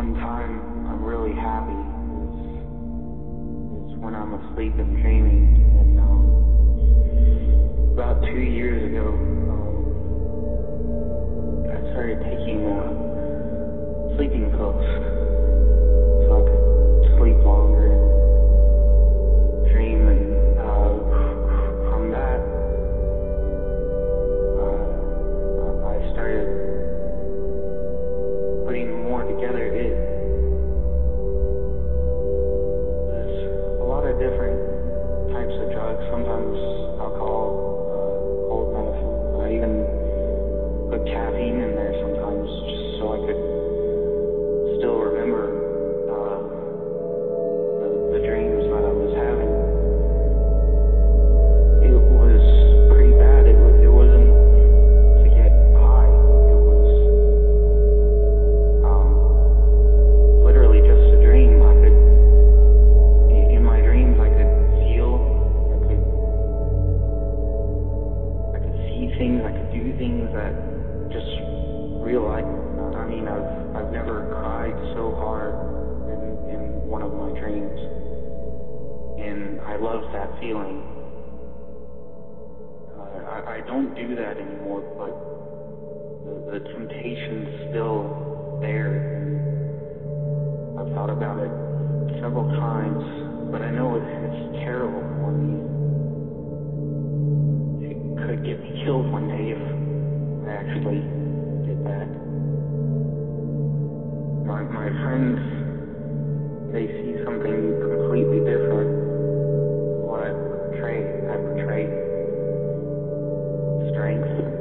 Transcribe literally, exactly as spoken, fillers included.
one time I'm really happy is, is when I'm asleep and dreaming. And um, about two years ago, um, I started taking uh, sleeping pills so I could sleep longer and dream. And uh, from that, uh, I started putting more together. It There's a lot of different types of drugs, sometimes alcohol, uh, cold medicine. I even put caffeine in there sometimes just so I could still remember uh, the, the dreams that I was having. It was pretty bad. It, wa- it wasn't to get high. It was um, literally just a dream. I could, i- in my dreams, I could feel, I could, I could see things, I could do things that just real life. I mean, I've, I've never cried so hard in, in one of my dreams, and I love that feeling. Uh, I, I don't do that anymore, but the, the temptation's still there, and I've thought about it several times, but I know it, it's terrible for me. It could get me killed one day if I actually did that. My, my friends, they see something completely different than what I portray. I portray strength